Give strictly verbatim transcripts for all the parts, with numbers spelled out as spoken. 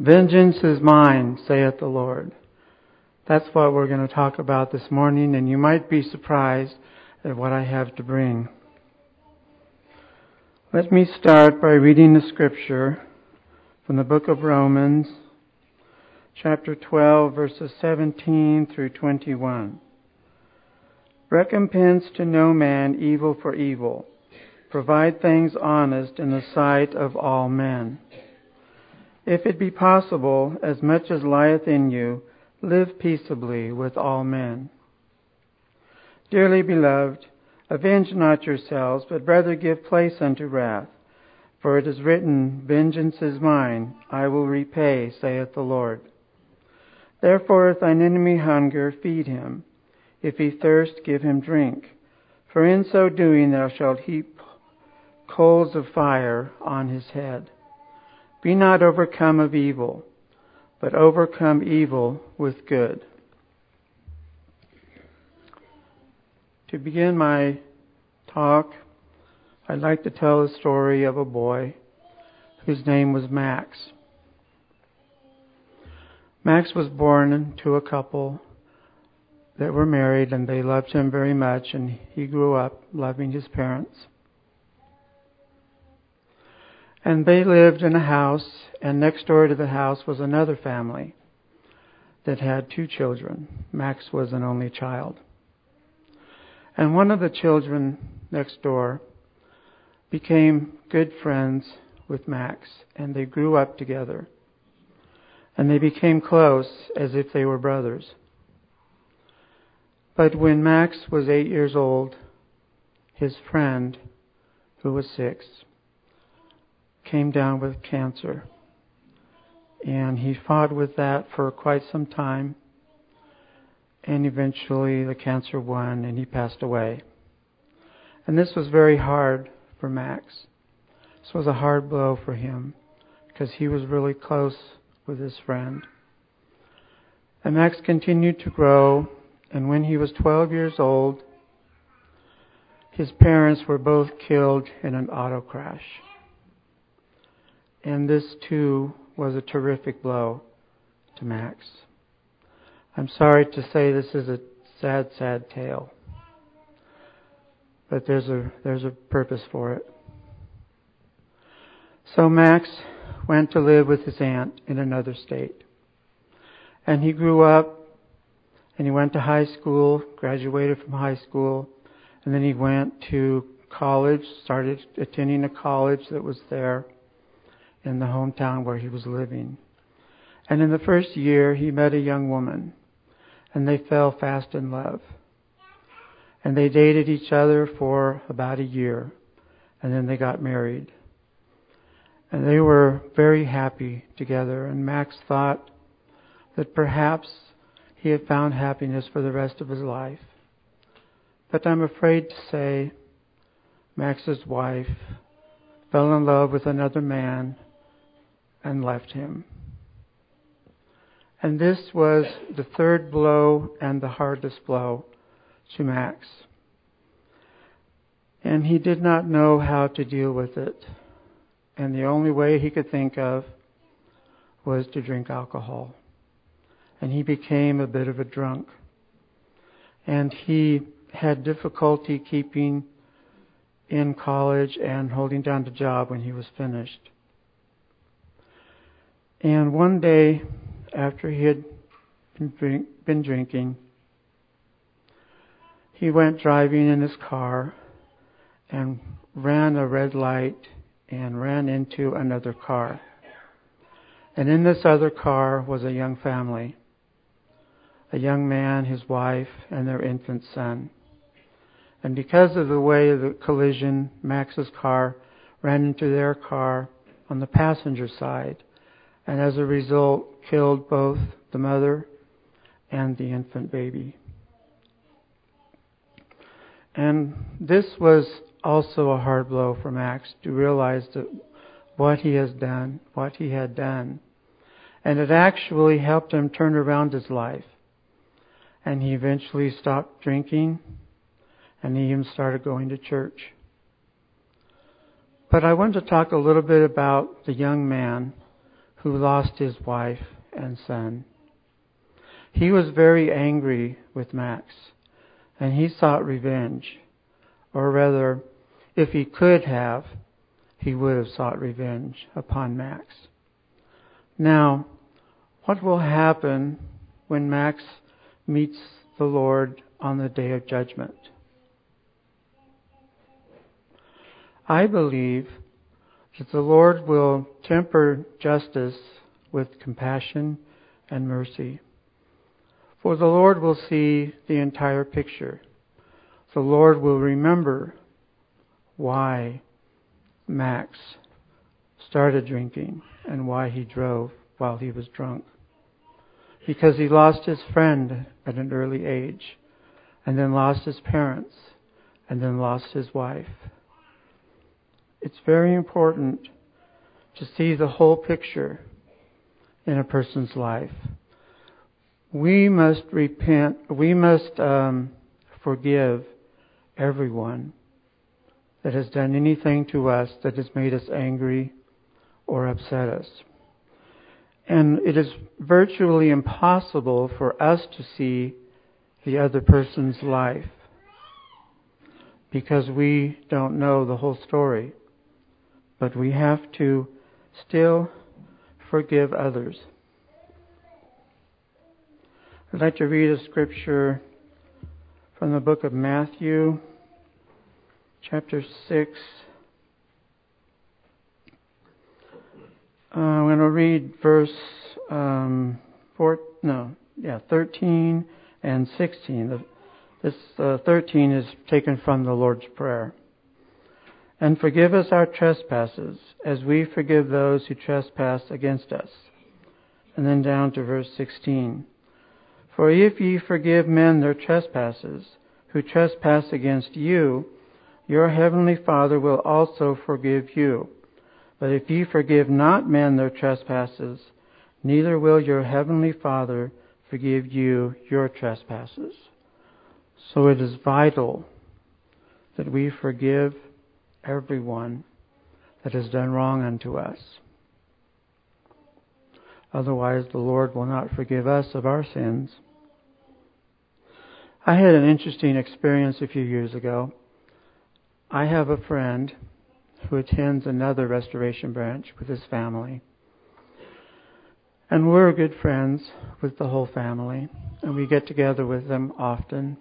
Vengeance is mine, saith the Lord. That's what we're going to talk about this morning, and you might be surprised at what I have to bring. Let me start by reading the scripture from the book of Romans, chapter twelve, verses seventeen through twenty-one. Recompense to no man evil for evil. Provide things honest in the sight of all men. If it be possible, as much as lieth in you, live peaceably with all men. Dearly beloved, avenge not yourselves, but rather give place unto wrath. For it is written, Vengeance is mine, I will repay, saith the Lord. Therefore if thine enemy hunger, feed him. If he thirst, give him drink. For in so doing thou shalt heap coals of fire on his head. Be not overcome of evil, but overcome evil with good. To begin my talk, I'd like to tell the story of a boy whose name was Max. Max was born to a couple that were married, and they loved him very much, and he grew up loving his parents. And they lived in a house, and next door to the house was another family that had two children. Max was an only child. And one of the children next door became good friends with Max, and they grew up together. And they became close as if they were brothers. But when Max was eight years old, his friend, who was six, came down with cancer. And he fought with that for quite some time. And eventually the cancer won and he passed away. And this was very hard for Max. This was a hard blow for him because he was really close with his friend. And Max continued to grow, and when he was twelve years old, his parents were both killed in an auto crash. And this too was a terrific blow to Max. I'm sorry to say this is a sad, sad tale. But there's a there's a purpose for it. So Max went to live with his aunt in another state. And he grew up, and he went to high school, graduated from high school, and then he went to college, started attending a college that was there in the hometown where he was living. And in the first year, he met a young woman, and they fell fast in love. And they dated each other for about a year, and then they got married. And they were very happy together, and Max thought that perhaps he had found happiness for the rest of his life. But I'm afraid to say Max's wife fell in love with another man and left him. And this was the third blow and the hardest blow to Max. And he did not know how to deal with it. And the only way he could think of was to drink alcohol. And he became a bit of a drunk. And he had difficulty keeping in college and holding down the job when he was finished. And one day, after he had been, drink, been drinking, he went driving in his car and ran a red light and ran into another car. And in this other car was a young family, a young man, his wife, and their infant son. And because of the way of the collision, Max's car ran into their car on the passenger side, and as a result killed both the mother and the infant baby. And this was also a hard blow for Max to realize that what he has done, what he had done. And it actually helped him turn around his life. And he eventually stopped drinking, and he even started going to church. But I want to talk a little bit about the young man who lost his wife and son. He was very angry with Max, and he sought revenge. Or rather, if he could have, he would have sought revenge upon Max. Now, what will happen when Max meets the Lord on the day of judgment? I believe that the Lord will temper justice with compassion and mercy. For the Lord will see the entire picture. The Lord will remember why Max started drinking and why he drove while he was drunk. Because he lost his friend at an early age, and then lost his parents, and then lost his wife. It's very important to see the whole picture in a person's life. We must repent, we must um, forgive everyone that has done anything to us that has made us angry or upset us. And it is virtually impossible for us to see the other person's life because we don't know the whole story. But we have to still forgive others. I'd like to read a scripture from the book of Matthew, chapter six. Uh, I'm going to read verse um, four, no, yeah, thirteen and sixteen. This uh, thirteen is taken from the Lord's Prayer. And forgive us our trespasses, as we forgive those who trespass against us. And then down to verse sixteen. For if ye forgive men their trespasses, who trespass against you, your heavenly Father will also forgive you. But if ye forgive not men their trespasses, neither will your heavenly Father forgive you your trespasses. So it is vital that we forgive everyone that has done wrong unto us. Otherwise, the Lord will not forgive us of our sins. I had an interesting experience a few years ago. I have a friend who attends another restoration branch with his family. And we're good friends with the whole family, and we get together with them often.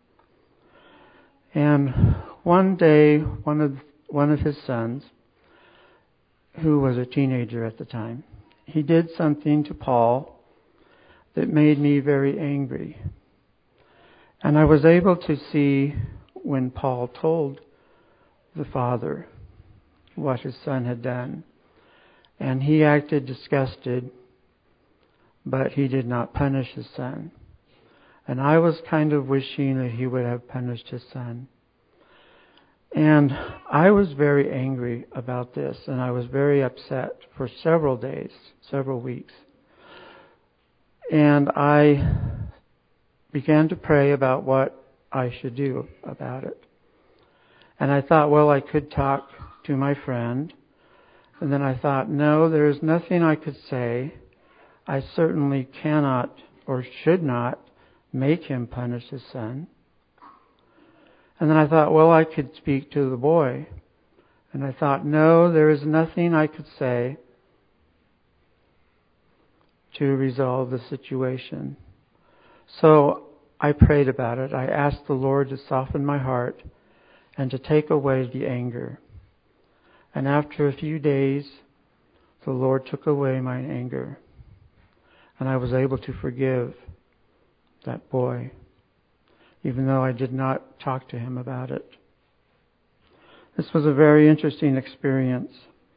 And one day, one of one of his sons, who was a teenager at the time, he did something to Paul that made me very angry. And I was able to see when Paul told the father what his son had done. And he acted disgusted, but he did not punish his son. And I was kind of wishing that he would have punished his son. And I was very angry about this, and I was very upset for several days, several weeks. And I began to pray about what I should do about it. And I thought, well, I could talk to my friend. And then I thought, no, there is nothing I could say. I certainly cannot or should not make him punish his son. And then I thought, well, I could speak to the boy. And I thought, no, there is nothing I could say to resolve the situation. So I prayed about it. I asked the Lord to soften my heart and to take away the anger. And after a few days, the Lord took away my anger. And I was able to forgive that boy, even though I did not talk to him about it. This was a very interesting experience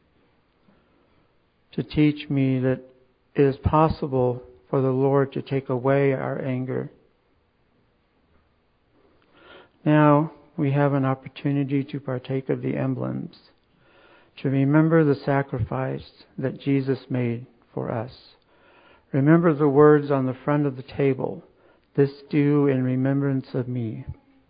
to teach me that it is possible for the Lord to take away our anger. Now we have an opportunity to partake of the emblems, to remember the sacrifice that Jesus made for us. Remember the words on the front of the table, "This do in remembrance of me."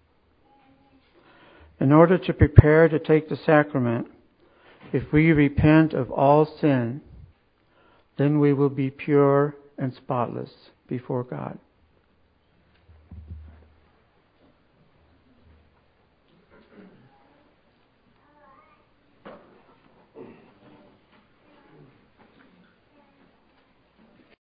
In order to prepare to take the sacrament, if we repent of all sin, then we will be pure and spotless before God.